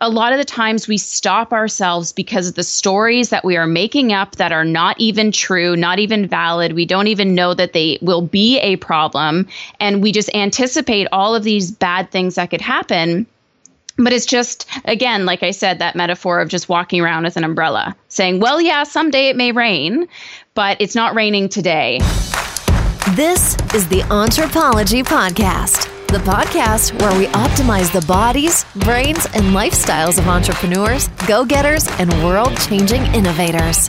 a lot of the times we stop ourselves because of the stories that we are making up that are not even true, not even valid. We don't even know that they will be a problem. And we just anticipate all of these bad things that could happen. But it's just, again, like I said, that metaphor of just walking around with an umbrella saying, well, yeah, someday it may rain, but it's not raining today. This is the Anthropology Podcast, the podcast where we optimize the bodies, brains, and lifestyles of entrepreneurs, go-getters, and world-changing innovators.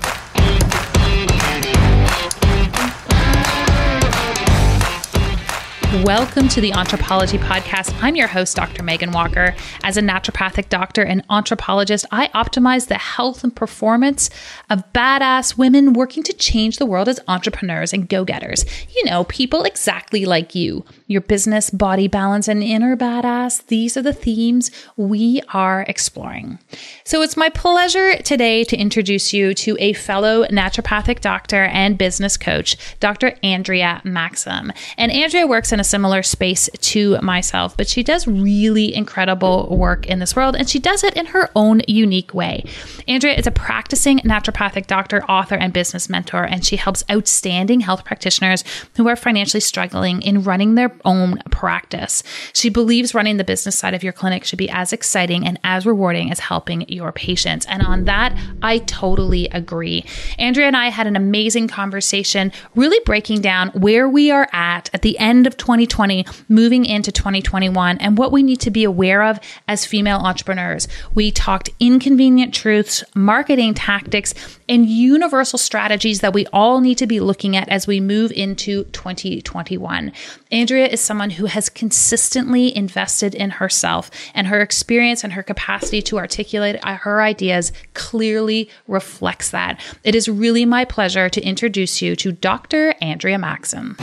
Welcome to the Anthropology Podcast. I'm your host, Dr. Megan Walker. As a naturopathic doctor and anthropologist, I optimize the health and performance of badass women working to change the world as entrepreneurs and go-getters. You know, people exactly like you. Your business, body balance, and inner badass. These are the themes we are exploring. So it's my pleasure today to introduce you to a fellow naturopathic doctor and business coach, Dr. Andrea Maxim. And Andrea works in a similar space to myself, but she does really incredible work in this world, and she does it in her own unique way. Andrea is a practicing naturopathic doctor, author, and business mentor, and she helps outstanding health practitioners who are financially struggling in running their own practice. She believes running the business side of your clinic should be as exciting and as rewarding as helping your patients. And on that, I totally agree. Andrea and I had an amazing conversation, really breaking down where we are at the end of 2020, moving into 2021, and what we need to be aware of as female entrepreneurs. We talked inconvenient truths, marketing tactics, and universal strategies that we all need to be looking at as we move into 2021. Andrea is someone who has consistently invested in herself, and her experience and her capacity to articulate her ideas clearly reflects that. It is really my pleasure to introduce you to Dr. Andrea Maxim.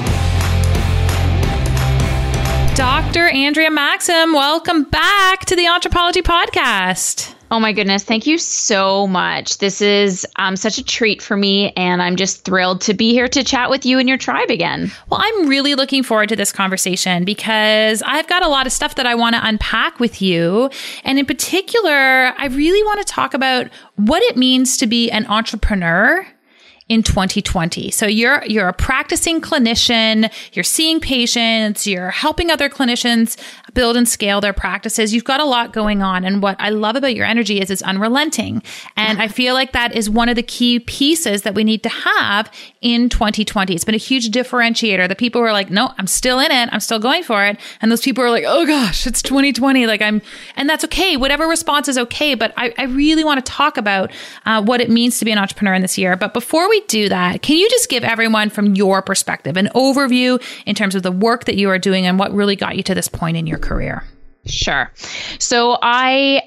Dr. Andrea Maxim, welcome back to the Anthropology Podcast. Oh my goodness. Thank you so much. This is such a treat for me, and I'm just thrilled to be here to chat with you and your tribe again. Well, I'm really looking forward to this conversation because I've got a lot of stuff that I want to unpack with you. And in particular, I really want to talk about what it means to be an entrepreneur in 2020. So you're a practicing clinician, you're seeing patients, you're helping other clinicians build and scale their practices. You've got a lot going on. And what I love about your energy is it's unrelenting. And I feel like that is one of the key pieces that we need to have in 2020. It's been a huge differentiator. The people who are like, no, I'm still in it. I'm still going for it. And those people are like, oh gosh, it's 2020. And that's okay. Whatever response is okay. But I really want to talk about what it means to be an entrepreneur in this year. But before we do that, can you just give everyone from your perspective an overview in terms of the work that you are doing and what really got you to this point in your career? Sure. So I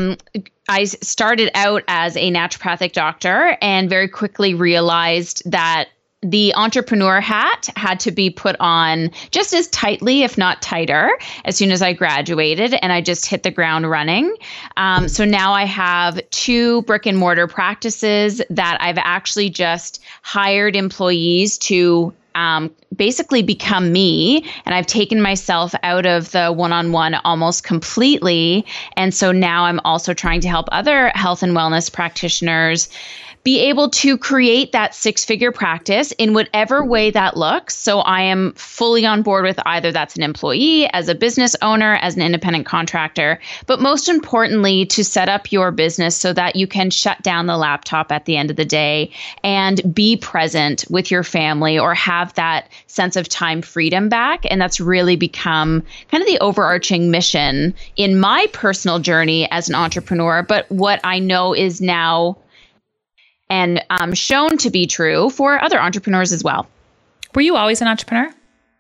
started out as a naturopathic doctor and very quickly realized that the entrepreneur hat had to be put on just as tightly, if not tighter, as soon as I graduated, and I just hit the ground running. So now I have 2 brick and mortar practices that I've actually just hired employees to basically become me. And I've taken myself out of the one-on-one almost completely. And so now I'm also trying to help other health and wellness practitioners be able to create that 6-figure practice in whatever way that looks. So I am fully on board with either that's an employee, as a business owner, as an independent contractor, but most importantly, to set up your business so that you can shut down the laptop at the end of the day and be present with your family or have that sense of time freedom back. And that's really become kind of the overarching mission in my personal journey as an entrepreneur, but what I know is now and shown to be true for other entrepreneurs as well. Were you always an entrepreneur?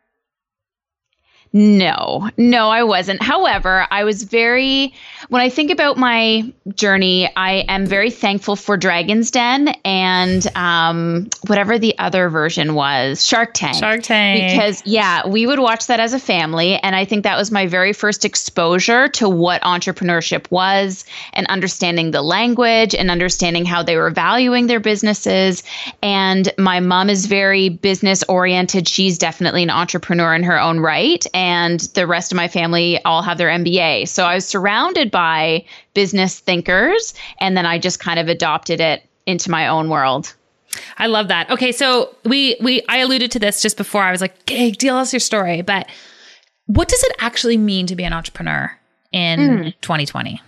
No, I wasn't. However, I was when I think about my journey, I am very thankful for Dragon's Den and whatever the other version was, Shark Tank. Because, we would watch that as a family. And I think that was my very first exposure to what entrepreneurship was and understanding the language and understanding how they were valuing their businesses. And my mom is very business oriented. She's definitely an entrepreneur in her own right. and the rest of my family all have their MBA. So I was surrounded by business thinkers, and then I just kind of adopted it into my own world. I love that. Okay, so I alluded to this just before. I was like, "Hey, tell us your story." But what does it actually mean to be an entrepreneur in 2020?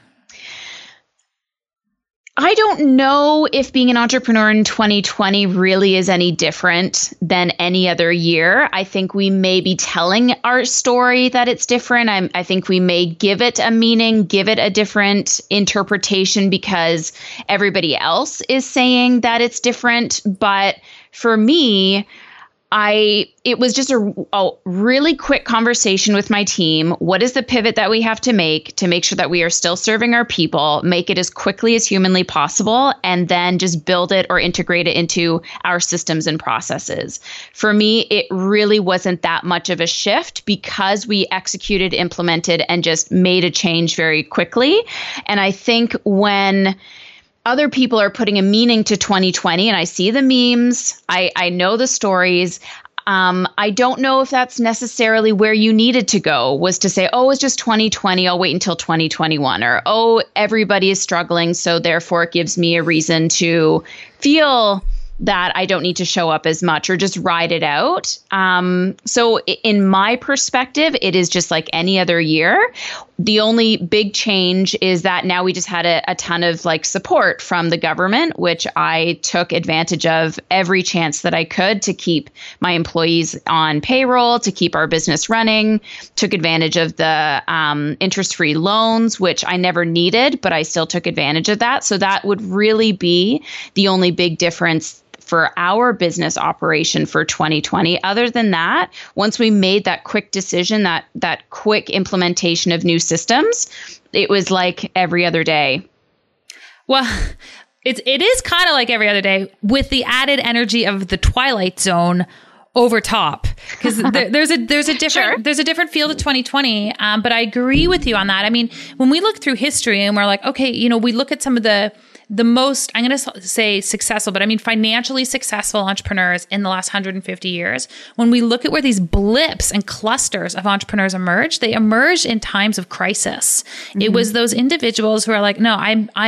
I don't know if being an entrepreneur in 2020 really is any different than any other year. I think we may be telling our story that it's different. I think we may give it a meaning, give it a different interpretation because everybody else is saying that it's different. But for me, it was just a really quick conversation with my team. What is the pivot that we have to make sure that we are still serving our people, make it as quickly as humanly possible, and then just build it or integrate it into our systems and processes. For me, it really wasn't that much of a shift because we executed, implemented, and just made a change very quickly. And I think when other people are putting a meaning to 2020, and I see the memes, I know the stories. I don't know if that's necessarily where you needed to go, was to say, oh, it's just 2020, I'll wait until 2021, or, oh, everybody is struggling, so therefore it gives me a reason to feel that I don't need to show up as much, or just ride it out. So in my perspective, it is just like any other year. The only big change is that now we just had a ton of like support from the government, which I took advantage of every chance that I could to keep my employees on payroll, to keep our business running, took advantage of the interest-free loans, which I never needed, but I still took advantage of that. So that would really be the only big difference for our business operation for 2020. Other than that, once we made that quick decision, that quick implementation of new systems, it was like every other day. Well, it is kind of like every other day with the added energy of the Twilight Zone over top, because there's a different Sure. There's a different feel to 2020. But I agree with you on that. I mean, when we look through history and we're like, okay, we look at some of the most, I'm going to say successful, but I mean financially successful entrepreneurs in the last 150 years. When we look at where these blips and clusters of entrepreneurs emerged, they emerged in times of crisis. Mm-hmm. It was those individuals who are like, no, I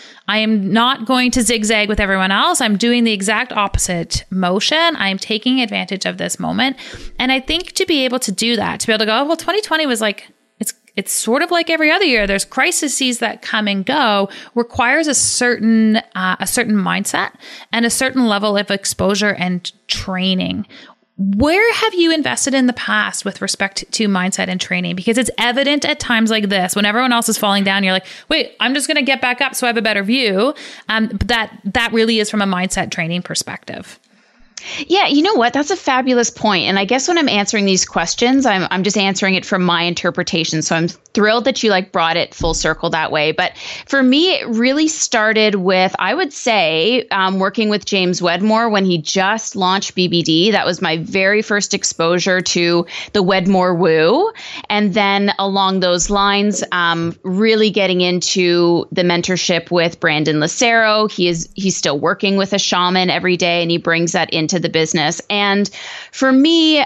am not going to zigzag with everyone else. I'm doing the exact opposite motion. I'm taking advantage of this moment. And I think to be able to do that, to be able to go, oh, well, 2020 was like, it's sort of like every other year. There's crises that come and go, requires a certain mindset and a certain level of exposure and training. Where have you invested in the past with respect to mindset and training? Because it's evident at times like this, when everyone else is falling down, you're like, wait, I'm just going to get back up so I have a better view. But that really is from a mindset training perspective. Yeah, you know what? That's a fabulous point. And I guess when I'm answering these questions, I'm just answering it from my interpretation. So I'm thrilled that you brought it full circle that way. But for me, it really started with, I would say, working with James Wedmore when he just launched BBD. That was my very first exposure to the Wedmore Woo. And then along those lines, really getting into the mentorship with Brandon Lucero. He's still working with a shaman every day, and he brings that into the business. And for me,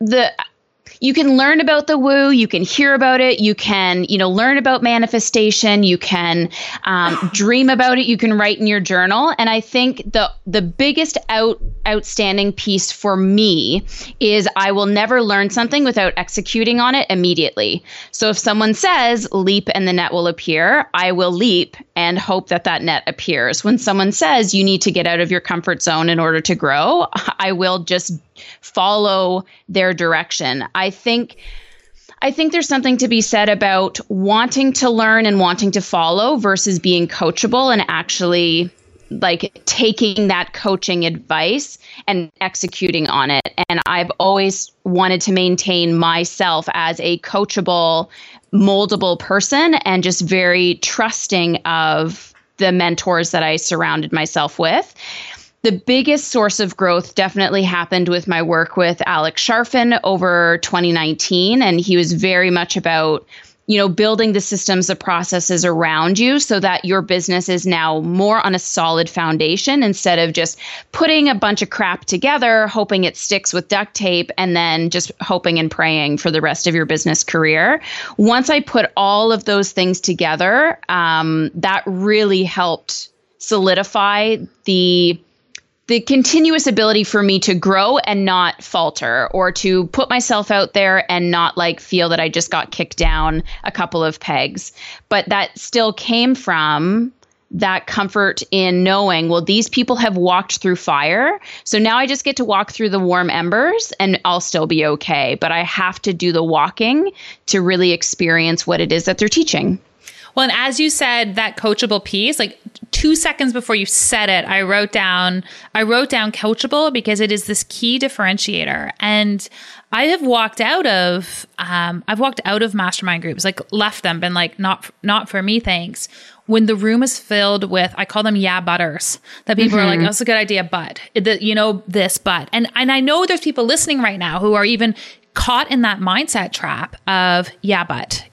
you can learn about the woo, you can hear about it, you can, learn about manifestation, you can dream about it, you can write in your journal. And I think the biggest outstanding piece for me is I will never learn something without executing on it immediately. So if someone says leap and the net will appear, I will leap and hope that net appears. When someone says you need to get out of your comfort zone in order to grow, I will just follow their direction. I think there's something to be said about wanting to learn and wanting to follow versus being coachable and actually taking that coaching advice and executing on it. And I've always wanted to maintain myself as a coachable, moldable person and just very trusting of the mentors that I surrounded myself with. The biggest source of growth definitely happened with my work with Alex Sharfin over 2019. And he was very much about building the systems, the processes around you so that your business is now more on a solid foundation instead of just putting a bunch of crap together, hoping it sticks with duct tape, and then just hoping and praying for the rest of your business career. Once I put all of those things together, that really helped solidify the continuous ability for me to grow and not falter, or to put myself out there and not feel that I just got kicked down a couple of pegs. But that still came from that comfort in knowing, well, these people have walked through fire. So now I just get to walk through the warm embers and I'll still be okay. But I have to do the walking to really experience what it is that they're teaching. Well, and as you said, that coachable piece, 2 seconds before you said it, I wrote down coachable because it is this key differentiator. And I have walked out of mastermind groups, left them, been not for me, thanks. When the room is filled with, I call them butters, that people are like, oh, that's a good idea, but this, but, and I know there's people listening right now who are even caught in that mindset trap of but.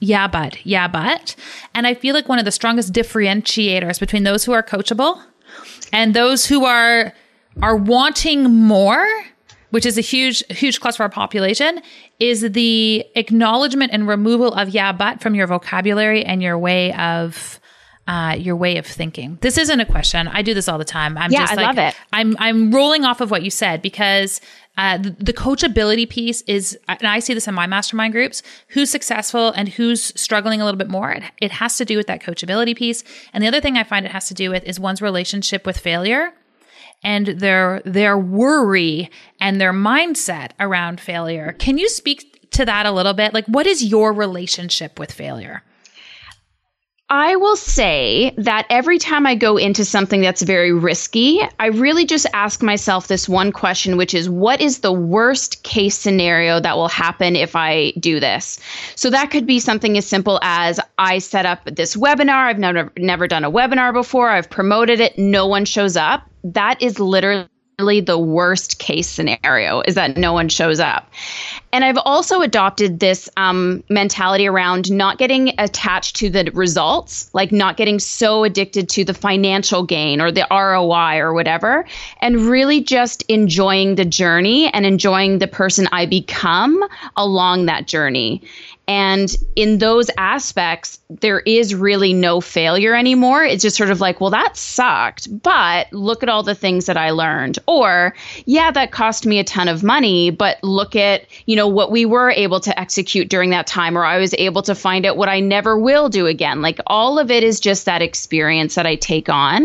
And I feel like one of the strongest differentiators between those who are coachable and those who are wanting more, which is a huge cluster of our population, is the acknowledgement and removal of but from your vocabulary and your way of thinking. This isn't a question. I do this all the time. I love it. I'm rolling off of what you said because the coachability piece is, and I see this in my mastermind groups, who's successful and who's struggling a little bit more. It has to do with that coachability piece. And the other thing I find it has to do with is one's relationship with failure and their worry and their mindset around failure. Can you speak to that a little bit? What is your relationship with failure? I will say that every time I go into something that's very risky, I really just ask myself this one question, which is, what is the worst case scenario that will happen if I do this? So that could be something as simple as I set up this webinar. I've never done a webinar before. I've promoted it. No one shows up. That is literally the worst case scenario, is that no one shows up. And I've also adopted this mentality around not getting attached to the results, not getting so addicted to the financial gain or the ROI or whatever, and really just enjoying the journey and enjoying the person I become along that journey. And in those aspects, there is really no failure anymore. It's just sort of well, that sucked, but look at all the things that I learned. Or, that cost me a ton of money, but look at, what we were able to execute during that time, or I was able to find out what I never will do again. All of it is just that experience that I take on.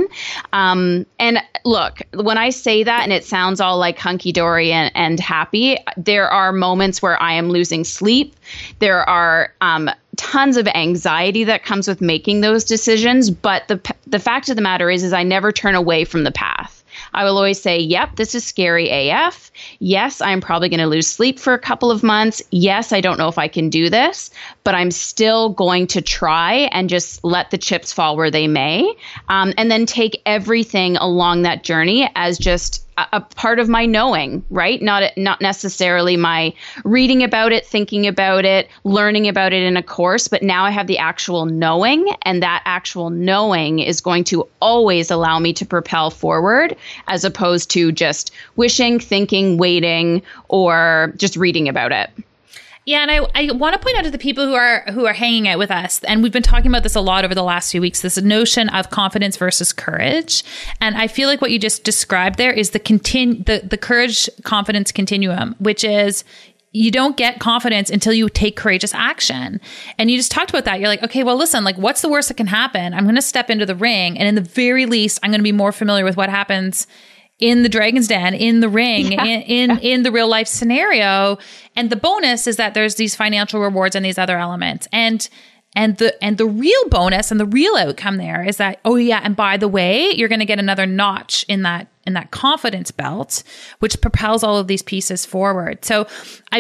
And look, when I say that and it sounds all hunky-dory and happy, there are moments where I am losing sleep. There are tons of anxiety that comes with making those decisions. But the fact of the matter is I never turn away from the path. I will always say, yep, this is scary AF. Yes, I'm probably going to lose sleep for a couple of months. Yes, I don't know if I can do this, but I'm still going to try and just let the chips fall where they may. And then take everything along that journey as just a part of my knowing, right? Not necessarily my reading about it, thinking about it, learning about it in a course, but now I have the actual knowing, and that actual knowing is going to always allow me to propel forward, as opposed to just wishing, thinking, waiting, or just reading about it. Yeah, and I want to point out to the people who are hanging out with us, and we've been talking about this a lot over the last few weeks, this notion of confidence versus courage. And I feel like what you just described there is the courage confidence continuum, which is you don't get confidence until you take courageous action. And you just talked about that. You're like, okay, well, listen, what's the worst that can happen? I'm going to step into the ring, and in the very least, I'm going to be more familiar with what happens in the Dragon's Den, in the ring, in the real life scenario. And the bonus is that there's these financial rewards and these other elements. And the real bonus and the real outcome there is that, oh yeah, and by the way, you're going to get another notch in that confidence belt, which propels all of these pieces forward. So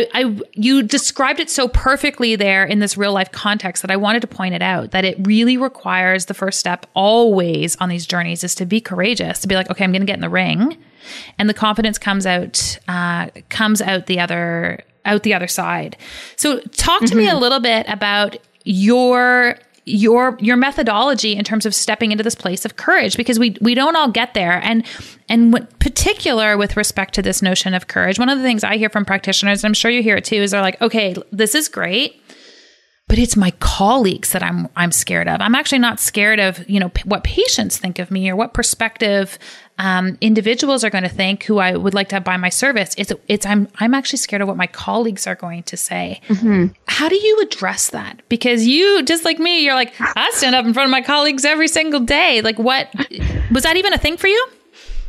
you described it so perfectly there in this real life context that I wanted to point it out, that it really requires the first step always on these journeys is to be courageous, to be like, okay, I'm going to get in the ring, and the confidence comes out the other side. So talk to me a little bit about your methodology in terms of stepping into this place of courage, because we don't all get there. And what particular with respect to this notion of courage, one of the things I hear from practitioners, and I'm sure you hear it too, is they're like, okay, this is great, but it's my colleagues that I'm scared of. I'm actually not scared of, what patients think of me or what perspective individuals are going to think who I would like to buy my service. I'm actually scared of what my colleagues are going to say. Mm-hmm. How do you address that? Because you, just like me, you're like, I stand up in front of my colleagues every single day. Like, what was that even a thing for you?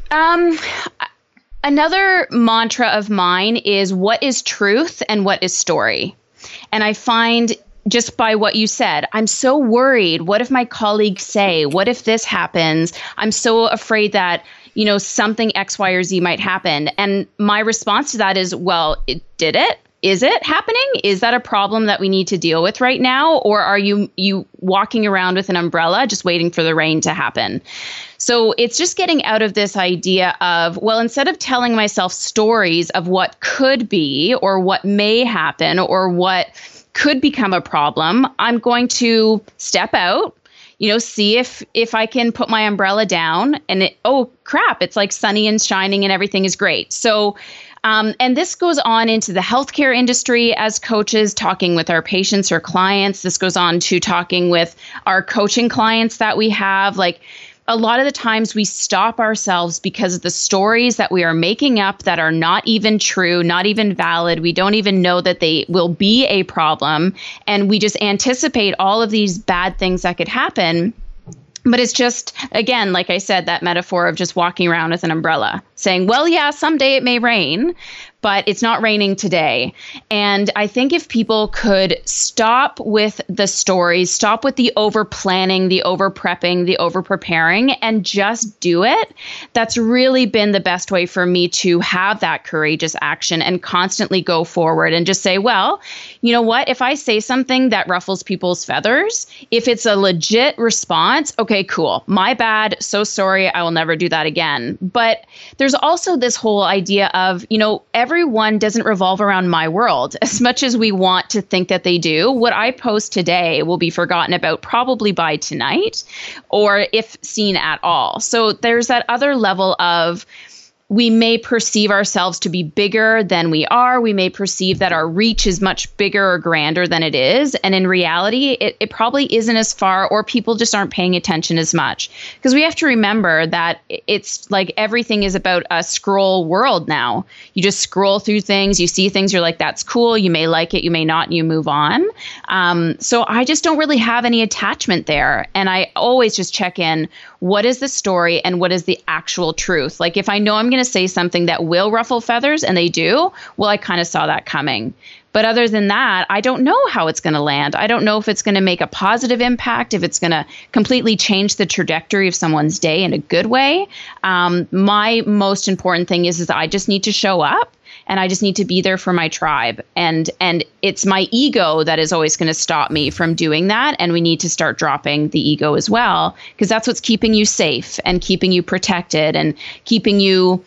Another mantra of mine is what is truth and what is story. And I find, just by what you said, I'm so worried. What if my colleagues say, what if this happens? I'm so afraid that, something X, Y, or Z might happen. And my response to that is, well, did it? Is it happening? Is that a problem that we need to deal with right now? Or are you walking around with an umbrella just waiting for the rain to happen? So it's just getting out of this idea of, well, instead of telling myself stories of what could be or what may happen or what could become a problem, I'm going to step out, see if I can put my umbrella down and oh crap, it's like sunny and shining and everything is great. So, and this goes on into the healthcare industry as coaches, talking with our patients or clients. This goes on to talking with our coaching clients that we have. Like, a lot of the times we stop ourselves because of the stories that we are making up that are not even true, not even valid. We don't even know that they will be a problem. And we just anticipate all of these bad things that could happen. But it's just, again, like I said, that metaphor of just walking around with an umbrella saying, well, yeah, someday it may rain, but it's not raining today. And I think if people could stop with the stories, stop with the over planning, the over prepping, the over preparing, and just do it, that's really been the best way for me to have that courageous action and constantly go forward and just say, well, you know what? If I say something that ruffles people's feathers, if it's a legit response, okay, cool. My bad. So sorry. I will never do that again. But there's also this whole idea of, everyone doesn't revolve around my world as much as we want to think that they do. What I post today will be forgotten about probably by tonight, or if seen at all. So there's that other level of, we may perceive ourselves to be bigger than we are. We may perceive that our reach is much bigger or grander than it is. And in reality, it probably isn't as far, or people just aren't paying attention as much. Because we have to remember that it's like everything is about a scroll world now. You just scroll through things, you see things, you're like, that's cool. You may like it, you may not, and you move on. So I just don't really have any attachment there. And I always just check in, what is the story and what is the actual truth? Like, if I know I'm going to say something that will ruffle feathers, and they do, well, I kind of saw that coming. But other than that, I don't know how it's going to land. I don't know if it's going to make a positive impact, if it's going to completely change the trajectory of someone's day in a good way. My most important thing is that I just need to show up. And I just need to be there for my tribe. And it's my ego that is always going to stop me from doing that. And we need to start dropping the ego as well, because that's what's keeping you safe and keeping you protected and keeping you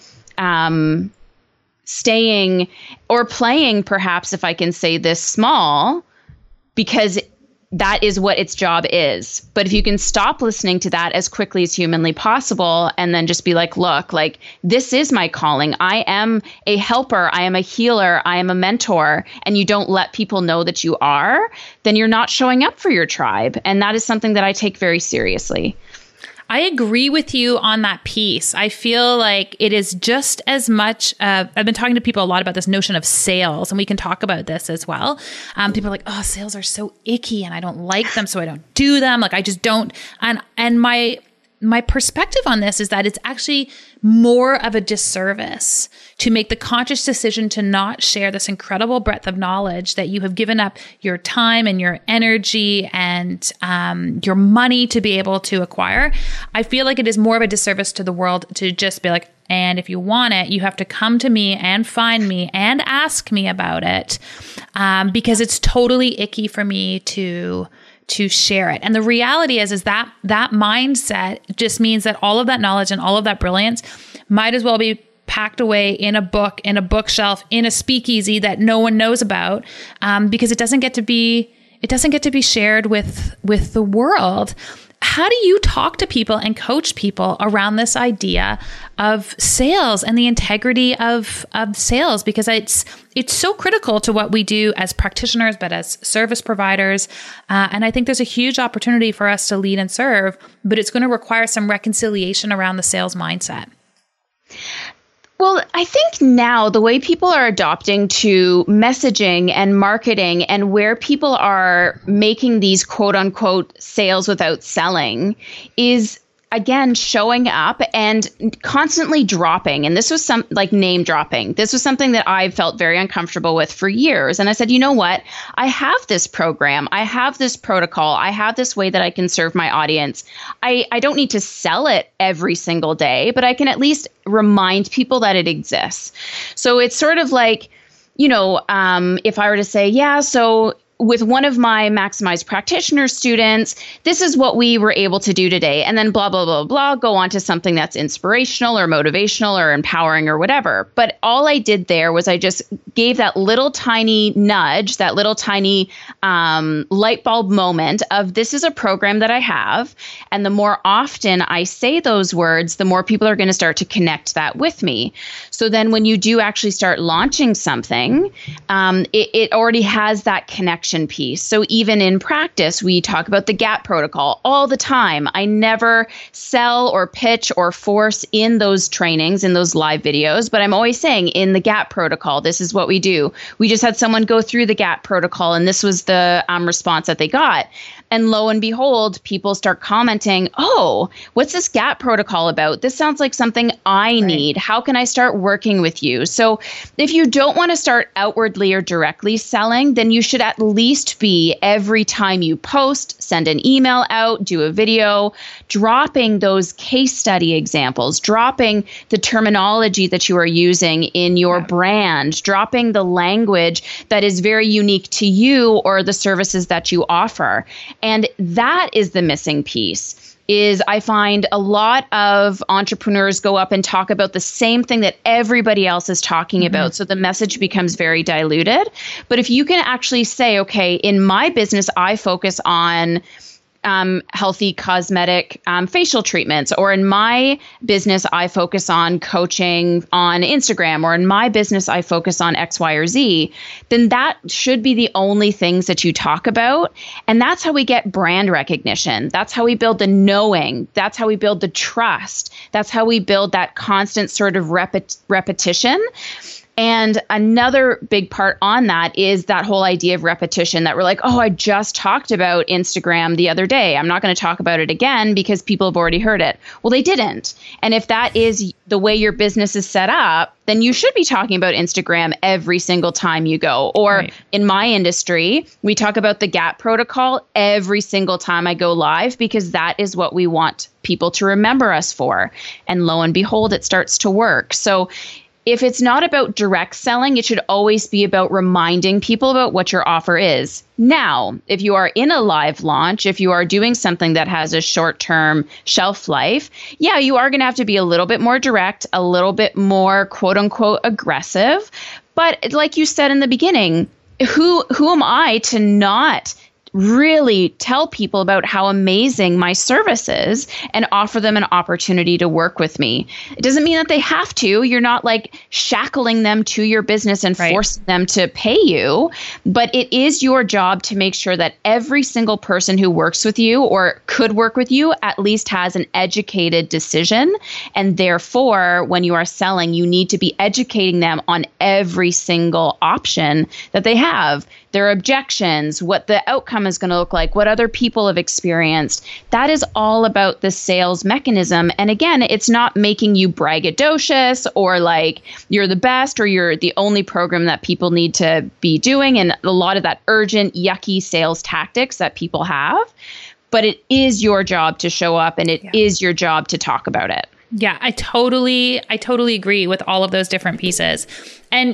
staying or playing, perhaps, if I can say this, small, because that is what its job is. But if you can stop listening to that as quickly as humanly possible and then just be like, look, like, this is my calling. I am a helper. I am a healer. I am a mentor. And you don't let people know that you are, then you're not showing up for your tribe. And that is something that I take very seriously. I agree with you on that piece. I feel like it is just as much, I've been talking to people a lot about this notion of sales, and we can talk about this as well. People are like, oh, sales are so icky and I don't like them, so I don't do them. Like, I just don't. And my perspective on this is that it's actually more of a disservice to make the conscious decision to not share this incredible breadth of knowledge that you have given up your time and your energy and your money to be able to acquire. I feel like it is more of a disservice to the world to just be like, and if you want it, you have to come to me and find me and ask me about it, because it's totally icky for me to share it. And the reality is that mindset just means that all of that knowledge and all of that brilliance might as well be packed away in a book, in a bookshelf, in a speakeasy that no one knows about, because it doesn't get to be It doesn't get to be shared with the world. How do you talk to people and coach people around this idea of sales and the integrity of sales? Because it's so critical to what we do as practitioners, but as service providers. And I think there's a huge opportunity for us to lead and serve, but it's going to require some reconciliation around the sales mindset. Well, I think now the way people are adopting to messaging and marketing and where people are making these quote unquote sales without selling is, again, showing up and constantly dropping. And this was some like name dropping. This was something that I felt very uncomfortable with for years. And I said, you know what? I have this program. I have this protocol. I have this way that I can serve my audience. I don't need to sell it every single day, but I can at least remind people that it exists. So it's sort of like, if I were to say, so with one of my Maximize Practitioner students, this is what we were able to do today. And then blah, blah, blah, blah, go on to something that's inspirational or motivational or empowering or whatever. But all I did there was I just gave that little tiny nudge, that little tiny light bulb moment of this is a program that I have. And the more often I say those words, the more people are going to start to connect that with me. So then when you do actually start launching something, it already has that connection piece. So even in practice, we talk about the GAP protocol all the time. I never sell or pitch or force in those trainings, in those live videos, but I'm always saying in the GAP protocol, this is what we do. We just had someone go through the GAP protocol and this was the response that they got. And lo and behold, people start commenting, oh, what's this GAP protocol about? This sounds like something I need. How can I start working with you? So if you don't want to start outwardly or directly selling, then you should at least be every time you post, send an email out, do a video, dropping those case study examples, dropping the terminology that you are using in your brand, dropping the language that is very unique to you or the services that you offer. And that is the missing piece. Is I find a lot of entrepreneurs go up and talk about the same thing that everybody else is talking about. So the message becomes very diluted. But if you can actually say, okay, in my business, I focus on healthy cosmetic facial treatments, or in my business, I focus on coaching on Instagram, or in my business, I focus on X, Y, or Z, then that should be the only things that you talk about. And that's how we get brand recognition. That's how we build the knowing. That's how we build the trust. That's how we build that constant sort of repetition. And another big part on that is that whole idea of repetition that we're like, oh, I just talked about Instagram the other day. I'm not going to talk about it again because people have already heard it. Well, they didn't. And if that is the way your business is set up, then you should be talking about Instagram every single time you go. Or in my industry, we talk about the GAP protocol every single time I go live because that is what we want people to remember us for. And lo and behold, it starts to work. So if it's not about direct selling, it should always be about reminding people about what your offer is. Now, if you are in a live launch, if you are doing something that has a short-term shelf life, you are going to have to be a little bit more direct, a little bit more quote unquote aggressive. But like you said in the beginning, who am I to not really tell people about how amazing my service is and offer them an opportunity to work with me? It doesn't mean that they have to. You're not like shackling them to your business and forcing them to pay you. But it is your job to make sure that every single person who works with you or could work with you at least has an educated decision. And therefore, when you are selling, you need to be educating them on every single option that they have, their objections, what the outcome is going to look like, what other people have experienced. That is all about the sales mechanism. And again, it's not making you braggadocious or like you're the best or you're the only program that people need to be doing, and a lot of that urgent, yucky sales tactics that people have. But it is your job to show up, and it is your job to talk about it. Yeah, I totally agree with all of those different pieces. And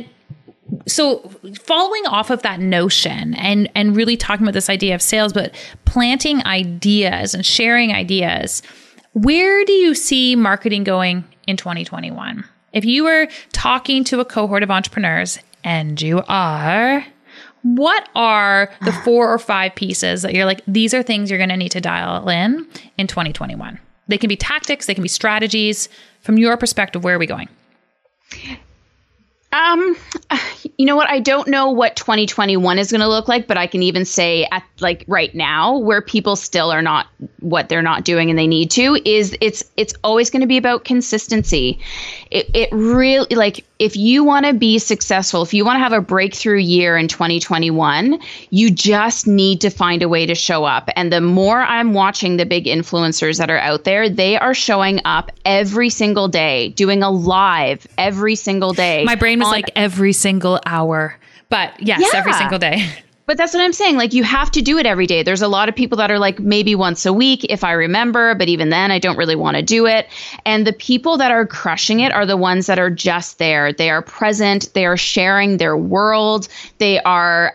so following off of that notion and really talking about this idea of sales, but planting ideas and sharing ideas, where do you see marketing going in 2021? If you were talking to a cohort of entrepreneurs, and you are, what are the 4 or 5 pieces that you're like, these are things you're going to need to dial in 2021? They can be tactics, they can be strategies. From your perspective, where are we going? You know what? I don't know what 2021 is going to look like, but I can even say at like right now where people still are not what they're not doing and they need to is it's always going to be about consistency. It really, like, if you want to be successful, if you want to have a breakthrough year in 2021, you just need to find a way to show up. And the more I'm watching the big influencers that are out there, they are showing up every single day, doing a live every single day. My brain was like every single hour, but yes, every single day. But that's what I'm saying. Like, you have to do it every day. There's a lot of people that are like maybe once a week if I remember, but even then I don't really want to do it. And the people that are crushing it are the ones that are just there. They are present. They are sharing their world. They are,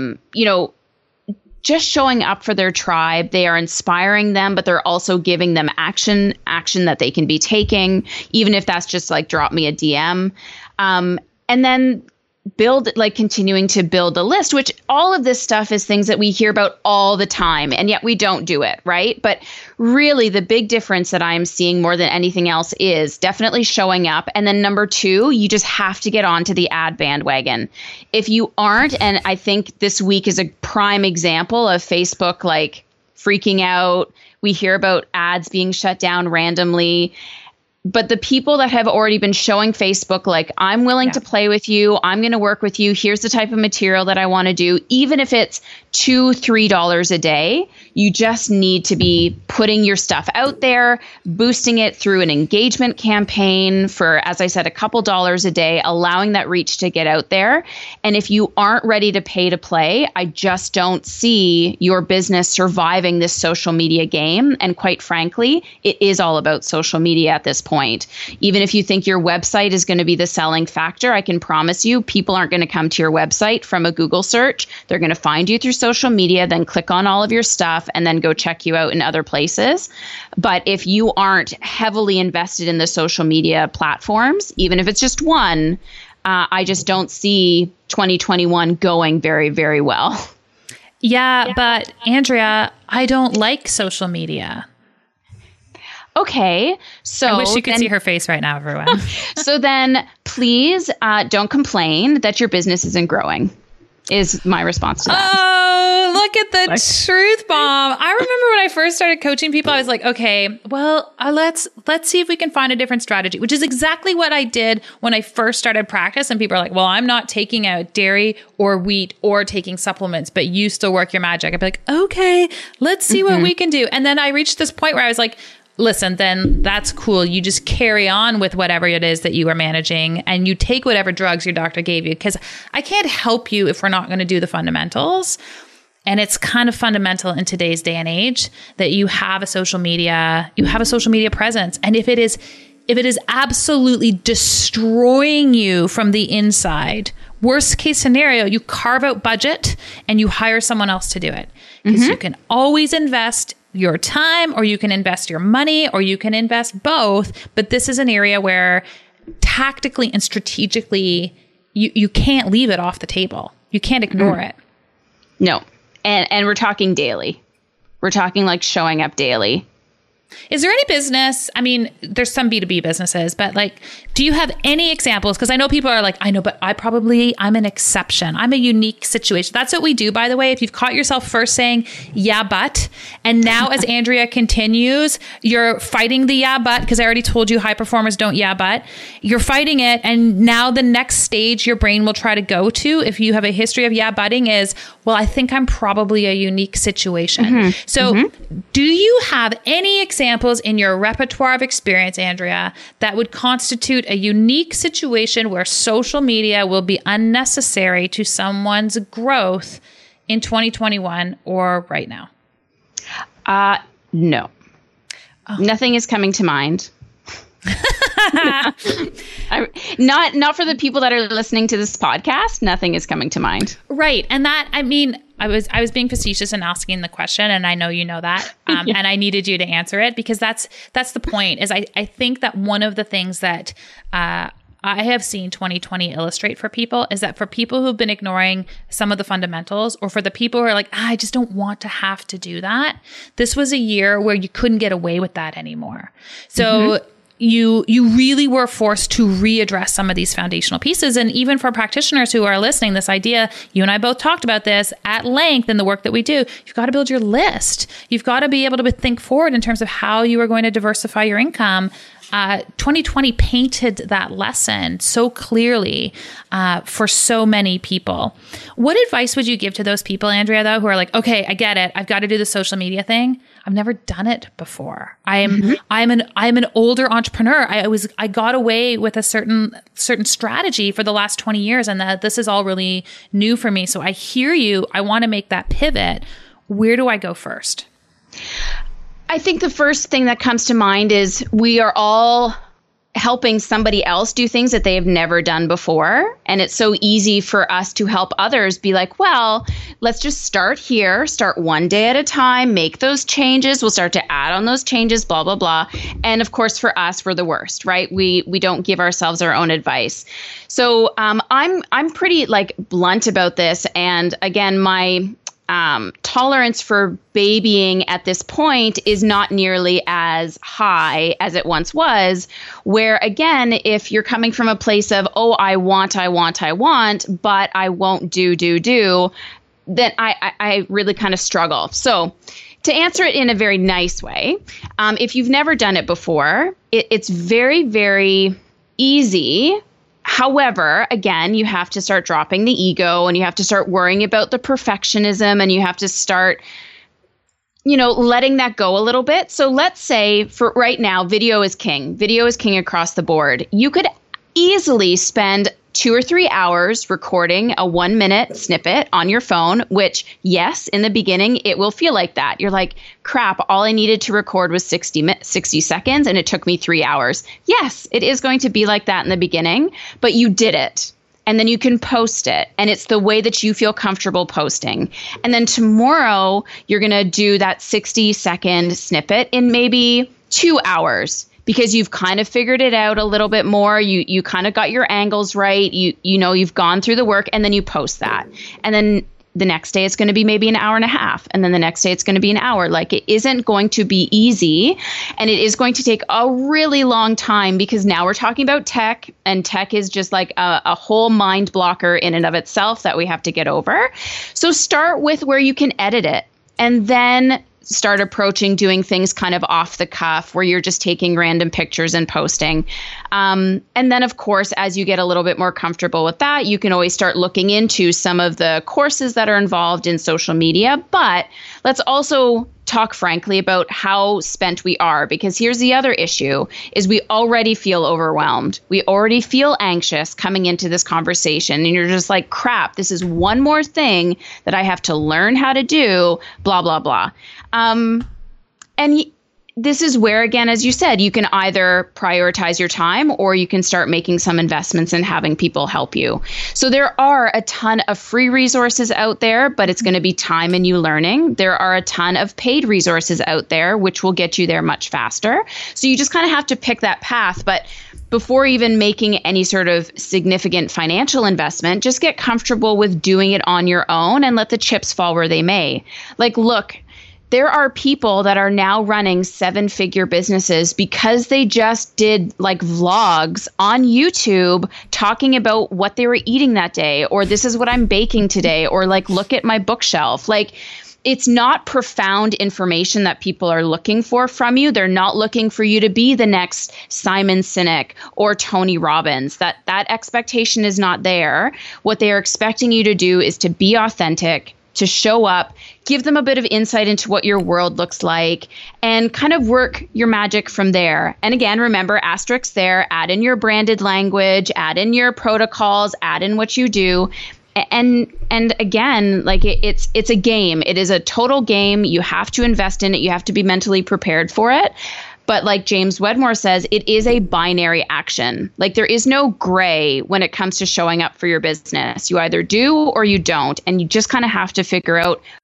just showing up for their tribe. They are inspiring them, but they're also giving them action that they can be taking, even if that's just like drop me a DM. And then continuing to build a list, which all of this stuff is things that we hear about all the time, and yet we don't do it, right? But really the big difference that I'm seeing more than anything else is definitely showing up. And then number 2, you just have to get onto the ad bandwagon. If you aren't, and I think this week is a prime example of Facebook like freaking out. We hear about ads being shut down randomly. But the people that have already been showing Facebook, like, I'm willing to play with you, I'm going to work with you, here's the type of material that I want to do, even if it's $2-3 a day, you just need to be putting your stuff out there, boosting it through an engagement campaign for, as I said, a couple dollars a day, allowing that reach to get out there. And if you aren't ready to pay to play, I just don't see your business surviving this social media game. And quite frankly, it is all about social media at this point. Even if you think your website is going to be the selling factor, I can promise you people aren't going to come to your website from a Google search. They're going to find you through social media, then click on all of your stuff and then go check you out in other places. But if you aren't heavily invested in the social media platforms, even if it's just one, I just don't see 2021 going very, very well. Yeah, but Andrea, I don't like social media. Okay, so I wish you could see her face right now, everyone. So then please don't complain that your business isn't growing, is my response to that. Oh, look at the truth bomb. I remember when I first started coaching people, I was like, okay, well, let's see if we can find a different strategy, which is exactly what I did when I first started practice. And people are like, well, I'm not taking out dairy or wheat or taking supplements, but you still work your magic. I'd be like, okay, let's see what we can do. And then I reached this point where I was like, listen, then that's cool. You just carry on with whatever it is that you are managing and you take whatever drugs your doctor gave you, because I can't help you if we're not going to do the fundamentals. And it's kind of fundamental in today's day and age that you have a social media presence. And if it is absolutely destroying you from the inside, worst case scenario, you carve out budget and you hire someone else to do it. Because you can always invest your time, or you can invest your money, or you can invest both. But this is an area where tactically and strategically, you can't leave it off the table. You can't ignore it. No. And we're talking daily. We're talking like showing up daily. Is there any business? I mean, there's some B2B businesses, but like, do you have any examples? Because I know people are like, I know, but I'm an exception. I'm a unique situation. That's what we do, by the way. If you've caught yourself first saying, yeah, but, and now as Andrea continues, you're fighting the yeah, but, because I already told you high performers don't yeah, but, you're fighting it. And now the next stage your brain will try to go to, if you have a history of yeah, butting, is, well, I think I'm probably a unique situation. So do you have any examples in your repertoire of experience, Andrea, that would constitute a unique situation where social media will be unnecessary to someone's growth in 2021 or right now? No. Nothing is coming to mind. Not for the people that are listening to this podcast. Nothing is coming to mind. Right. And that, I mean, I was being facetious and asking the question, and I know you know that, and I needed you to answer it, because that's the point. Is I think that one of the things that I have seen 2020 illustrate for people is that for people who've been ignoring some of the fundamentals, or for the people who are like, I just don't want to have to do that, this was a year where you couldn't get away with that anymore. So you really were forced to readdress some of these foundational pieces. And even for practitioners who are listening, this idea, you and I both talked about this at length in the work that we do, you've got to build your list. You've got to be able to think forward in terms of how you are going to diversify your income. 2020 painted that lesson so clearly for so many people. What advice would you give to those people, Andrea, though, who are like, okay, I get it. I've got to do the social media thing. I've never done it before. I'm an older entrepreneur. I got away with a certain strategy for the last 20 years, and that this is all really new for me. So I hear you. I want to make that pivot. Where do I go first? I think the first thing that comes to mind is we are all helping somebody else do things that they have never done before. And it's so easy for us to help others be like, well, let's just start here, start one day at a time, make those changes. We'll start to add on those changes, blah, blah, blah. And of course, for us, we're the worst, right? We don't give ourselves our own advice. So I'm pretty blunt about this. And again, my tolerance for babying at this point is not nearly as high as it once was, where again, if you're coming from a place of, oh, I want, but I won't do, then I really kind of struggle. So to answer it in a very nice way, if you've never done it before, it's very, very easy. However, again, you have to start dropping the ego, and you have to start worrying about the perfectionism, and you have to start, letting that go a little bit. So let's say for right now, video is king. Video is king across the board. You could easily spend 2 or 3 hours recording a 1-minute snippet on your phone, which, yes, in the beginning, it will feel like that. You're like, crap, all I needed to record was 60 seconds and it took me 3 hours. Yes, it is going to be like that in the beginning, but you did it. And then you can post it. And it's the way that you feel comfortable posting. And then tomorrow, you're going to do that 60-second snippet in maybe 2 hours. Because you've kind of figured it out a little bit more. You kind of got your angles right. You've gone through the work, and then you post that. And then the next day it's going to be maybe an hour and a half. And then the next day it's going to be an hour. It isn't going to be easy. And it is going to take a really long time, because now we're talking about tech, and tech is just like a whole mind blocker in and of itself that we have to get over. So start with where you can edit it, and then start approaching doing things kind of off the cuff, where you're just taking random pictures and posting. And then, of course, as you get a little bit more comfortable with that, you can always start looking into some of the courses that are involved in social media. But let's also talk frankly about how spent we are, because here's the other issue is we already feel overwhelmed. We already feel anxious coming into this conversation, and you're just like, crap, this is one more thing that I have to learn how to do, blah, blah, blah. This is where, again, as you said, you can either prioritize your time, or you can start making some investments and having people help you. So there are a ton of free resources out there, but it's going to be time and you learning. There are a ton of paid resources out there, which will get you there much faster. So you just kind of have to pick that path. But before even making any sort of significant financial investment, just get comfortable with doing it on your own and let the chips fall where they may. Look, there are people that are now running 7-figure businesses because they just did vlogs on YouTube talking about what they were eating that day, or this is what I'm baking today, or look at my bookshelf. It's not profound information that people are looking for from you. They're not looking for you to be the next Simon Sinek or Tony Robbins. That expectation is not there. What they are expecting you to do is to be authentic, to show up, give them a bit of insight into what your world looks like, and kind of work your magic from there. And again, remember, asterisk there, add in your branded language, add in your protocols, add in what you do. And again, it's a game. It is a total game. You have to invest in it. You have to be mentally prepared for it. But like James Wedmore says, it is a binary action. There is no gray when it comes to showing up for your business. You either do or you don't. And you just kind of have to figure out a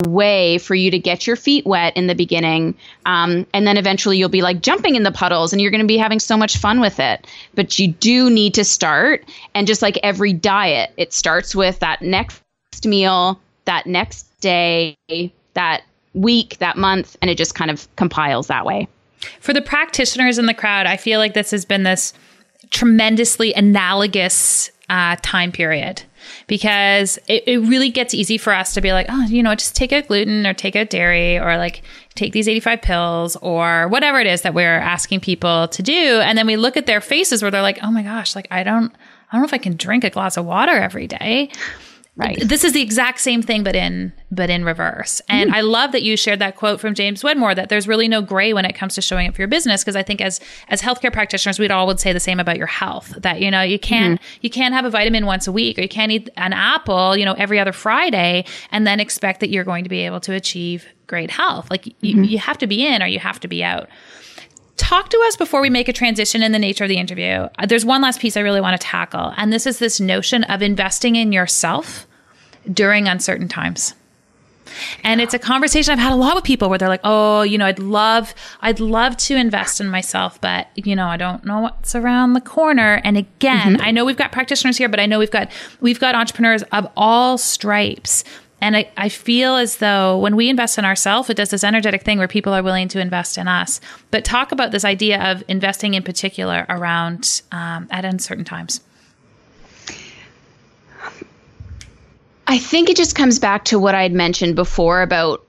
way for you to get your feet wet in the beginning. And then eventually you'll be like jumping in the puddles and you're going to be having so much fun with it. But you do need to start. And just like every diet, it starts with that next meal, that next day, that week, that month, and it just kind of compiles that way. For the practitioners in the crowd, I feel like this has been this tremendously analogous time period, because it really gets easy for us to be like, oh, just take out gluten or take out dairy or like take these 85 pills or whatever it is that we're asking people to do. And then we look at their faces where they're like, oh my gosh, like I don't know if I can drink a glass of water every day. Right. This is the exact same thing, but in reverse. And I love that you shared that quote from James Wedmore, that there's really no gray when it comes to showing up for your business. Because I think as healthcare practitioners, we'd all would say the same about your health, that, you can't have a vitamin once a week, or you can't eat an apple, every other Friday and then expect that you're going to be able to achieve great health. Like you have to be in or you have to be out. Talk to us before we make a transition in the nature of the interview. There's one last piece I really want to tackle, and this is this notion of investing in yourself during uncertain times. And it's a conversation I've had a lot with people where they're like, oh, I'd love to invest in myself, but I don't know what's around the corner. And again, I know we've got practitioners here, but I know we've got entrepreneurs of all stripes. And I feel as though when we invest in ourselves, it does this energetic thing where people are willing to invest in us. But talk about this idea of investing in particular around at uncertain times. I think it just comes back to what I had mentioned before about,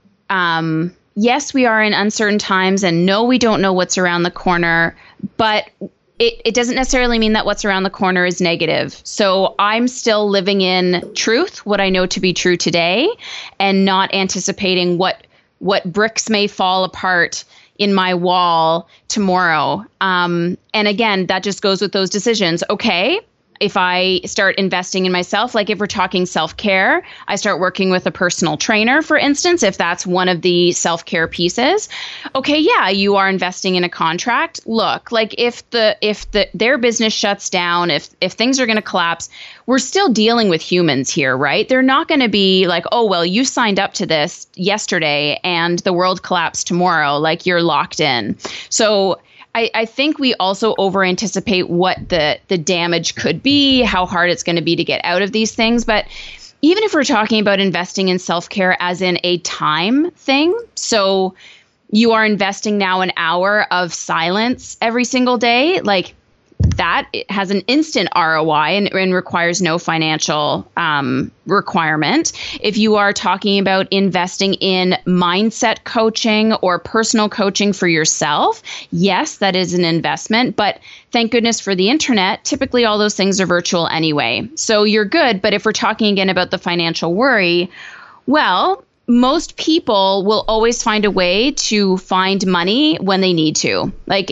yes, we are in uncertain times, and no, we don't know what's around the corner, but it doesn't necessarily mean that what's around the corner is negative. So I'm still living in truth, what I know to be true today, and not anticipating what bricks may fall apart in my wall tomorrow. And again, that just goes with those decisions. Okay, if I start investing in myself, like if we're talking self-care, I start working with a personal trainer, for instance, if that's one of the self-care pieces. Okay, yeah, you are investing in a contract. Look, like if their business shuts down, if things are going to collapse, we're still dealing with humans here, right? They're not going to be like, oh, well, you signed up to this yesterday and the world collapsed tomorrow, like you're locked in. So I think we also over anticipate what the damage could be, how hard it's going to be to get out of these things. But even if we're talking about investing in self-care as in a time thing, so you are investing now an hour of silence every single day, like that it has an instant ROI and requires no financial requirement. If you are talking about investing in mindset coaching or personal coaching for yourself, yes, that is an investment. But thank goodness for the internet, typically all those things are virtual anyway. So you're good. But if we're talking again about the financial worry, well, most people will always find a way to find money when they need to. Like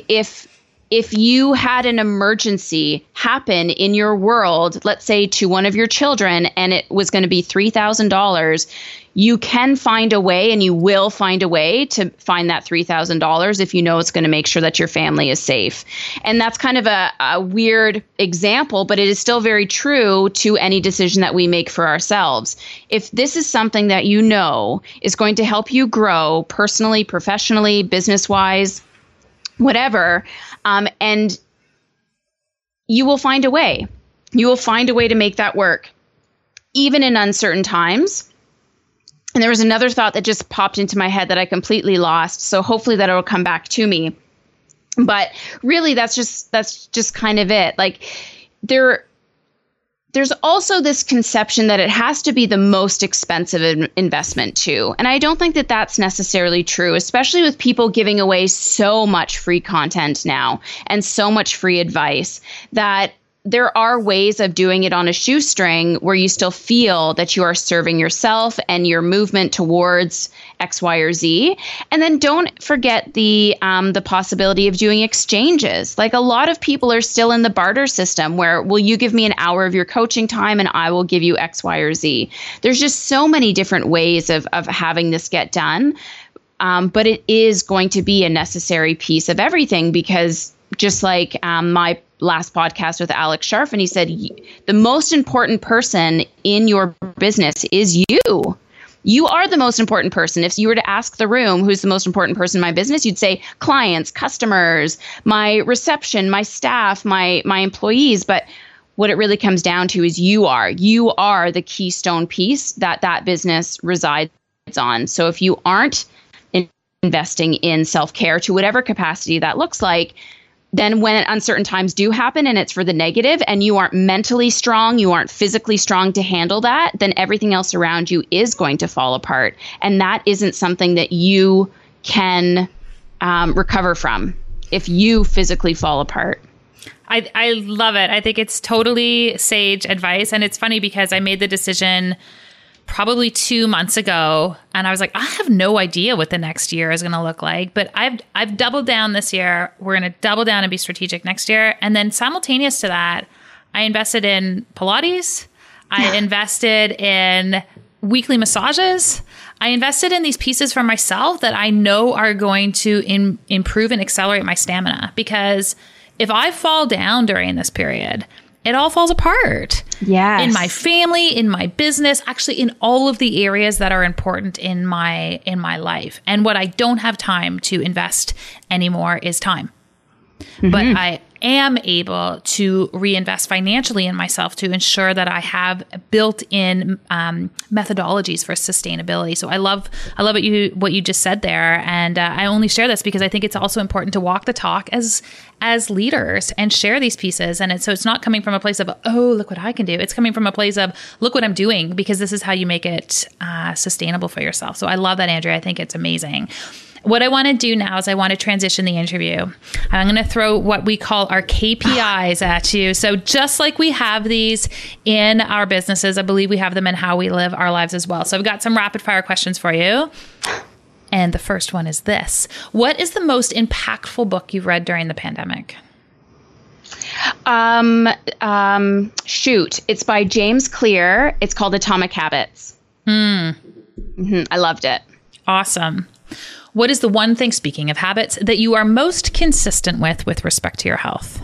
if you had an emergency happen in your world, let's say to one of your children, and it was going to be $3,000, you can find a way, and you will find a way to find that $3,000 if you know it's going to make sure that your family is safe. And that's kind of a weird example, but it is still very true to any decision that we make for ourselves. If this is something that you know is going to help you grow personally, professionally, business-wise, whatever, and you will find a way. You will find a way to make that work, even in uncertain times. And there was another thought that just popped into my head that I completely lost. So hopefully that will come back to me. But really, that's just kind of it. Like there's also this conception that it has to be the most expensive investment too. And I don't think that that's necessarily true, especially with people giving away so much free content now and so much free advice, that there are ways of doing it on a shoestring where you still feel that you are serving yourself and your movement towards X, Y, or Z. And then don't forget the possibility of doing exchanges. Like a lot of people are still in the barter system where, will you give me an hour of your coaching time and I will give you X, Y, or Z. There's just so many different ways of having this get done. But it is going to be a necessary piece of everything, because just like my last podcast with Alex Scharf, and he said, the most important person in your business is you. You are the most important person. If you were to ask the room, who's the most important person in my business, you'd say clients, customers, my reception, my staff, my employees. But what it really comes down to is you are the keystone piece that business resides on. So if you aren't investing in self-care to whatever capacity that looks like, then when uncertain times do happen and it's for the negative and you aren't mentally strong, you aren't physically strong to handle that, then everything else around you is going to fall apart. And that isn't something that you can recover from if you physically fall apart. I love it. I think it's totally sage advice. And it's funny because I made the decision probably 2 months ago, and I was like, I have no idea what the next year is going to look like, but I've doubled down this year. We're going to double down and be strategic next year. And then simultaneous to that, I invested in Pilates. I invested in weekly massages. I invested in these pieces for myself that I know are going to improve and accelerate my stamina, because if I fall down during this period, it all falls apart. Yes. In my family, in my business, actually in all of the areas that are important in my life. And what I don't have time to invest anymore is time. Mm-hmm. But I am able to reinvest financially in myself to ensure that I have built-in methodologies for sustainability. So I love what you just said there, and I only share this because I think it's also important to walk the talk as leaders and share these pieces. And so it's not coming from a place of, oh, look what I can do. It's coming from a place of, look what I'm doing, because this is how you make it sustainable for yourself. So I love that, Andrea. I think it's amazing. What I want to do now is I want to transition the interview. I'm going to throw what we call our KPIs at you. So just like we have these in our businesses, I believe we have them in how we live our lives as well. So I've got some rapid fire questions for you. And the first one is this. What is the most impactful book you've read during the pandemic? It's by James Clear. It's called Atomic Habits. Mm-hmm. I loved it. Awesome. What is the one thing, speaking of habits, that you are most consistent with respect to your health?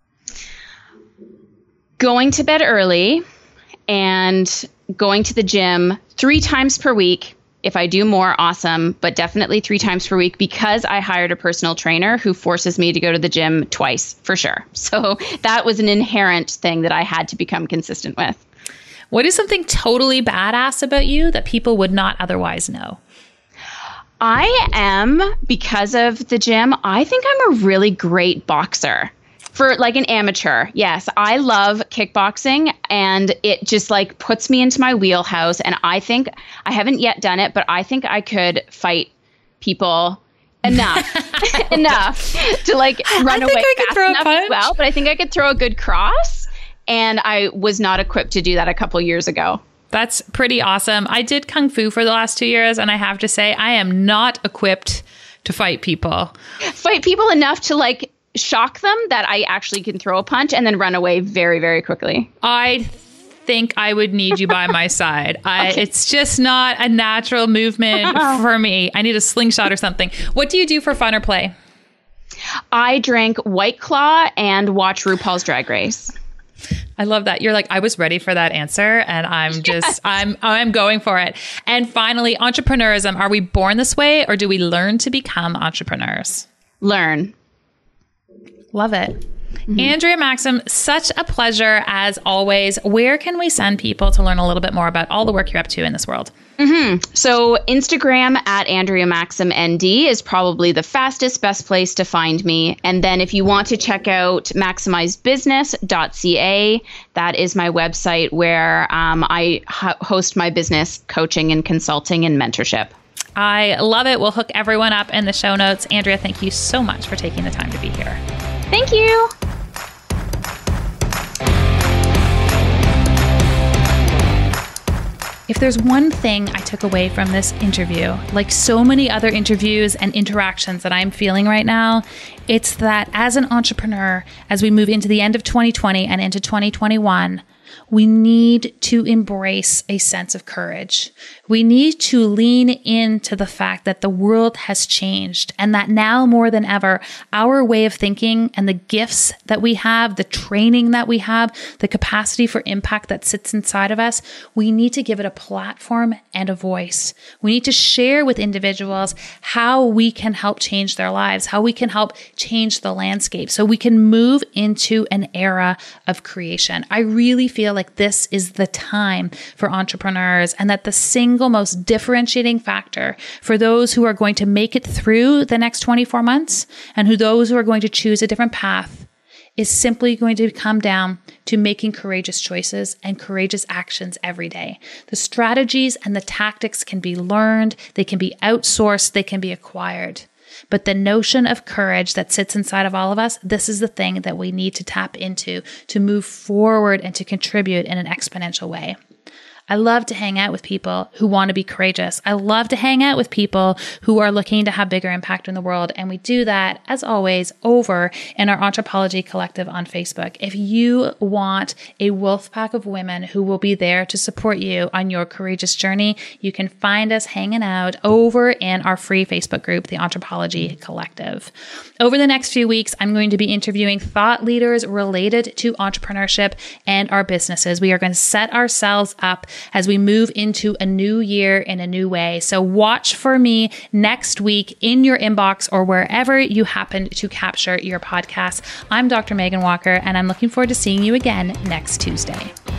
Going to bed early and going to the gym 3 times per week. If I do more, awesome, but definitely 3 times per week, because I hired a personal trainer who forces me to go to the gym twice for sure. So that was an inherent thing that I had to become consistent with. What is something totally badass about you that people would not otherwise know? I am, because of the gym, I think I'm a really great boxer. For like an amateur, yes, I love kickboxing, and it just like puts me into my wheelhouse. And I think, I haven't yet done it, but I think I could fight people enough to like run away fast enough as well. But I think I could throw a good cross, and I was not equipped to do that a couple years ago. That's pretty awesome. I did Kung Fu for the last 2 years, and I have to say, I am not equipped to fight people. Fight people enough to like shock them that I actually can throw a punch and then run away very, very quickly. I think I would need you by my side. Okay. It's just not a natural movement for me. I need a slingshot or something. What do you do for fun or play? I drink White Claw and watch RuPaul's Drag Race. I love that. You're like, I was ready for that answer, and I'm just, yes. I'm going for it. And finally, entrepreneurism. Are we born this way, or do we learn to become entrepreneurs? Learn. Love it. Mm-hmm. Andrea Maxim, such a pleasure as always. Where can we send people to learn a little bit more about all the work you're up to in this world? Mm-hmm. So Instagram at Andrea Maxim ND is probably the fastest, best place to find me. And then if you want to check out maximizebusiness.ca, that is my website where I host my business coaching and consulting and mentorship. I love it. We'll hook everyone up in the show notes. Andrea, thank you so much for taking the time to be here. Thank you. If there's one thing I took away from this interview, like so many other interviews and interactions that I'm feeling right now, It's that as an entrepreneur, as we move into the end of 2020 and into 2021, we need to embrace a sense of courage. We need to lean into the fact that the world has changed and that now more than ever, our way of thinking and the gifts that we have, the training that we have, the capacity for impact that sits inside of us, we need to give it a platform and a voice. We need to share with individuals how we can help change their lives, how we can help change the landscape so we can move into an era of creation. I really feel like this is the time for entrepreneurs, and that the single most differentiating factor for those who are going to make it through the next 24 months and those who are going to choose a different path is simply going to come down to making courageous choices and courageous actions every day. The strategies and the tactics can be learned, they can be outsourced, they can be acquired. But the notion of courage that sits inside of all of us, this is the thing that we need to tap into to move forward and to contribute in an exponential way. I love to hang out with people who want to be courageous. I love to hang out with people who are looking to have bigger impact in the world. And we do that, as always, over in our Anthropology Collective on Facebook. If you want a wolf pack of women who will be there to support you on your courageous journey, you can find us hanging out over in our free Facebook group, the Anthropology Collective. Over the next few weeks, I'm going to be interviewing thought leaders related to entrepreneurship and our businesses. We are going to set ourselves up as we move into a new year in a new way. So watch for me next week in your inbox or wherever you happen to capture your podcast. I'm Dr. Megan Walker, and I'm looking forward to seeing you again next Tuesday.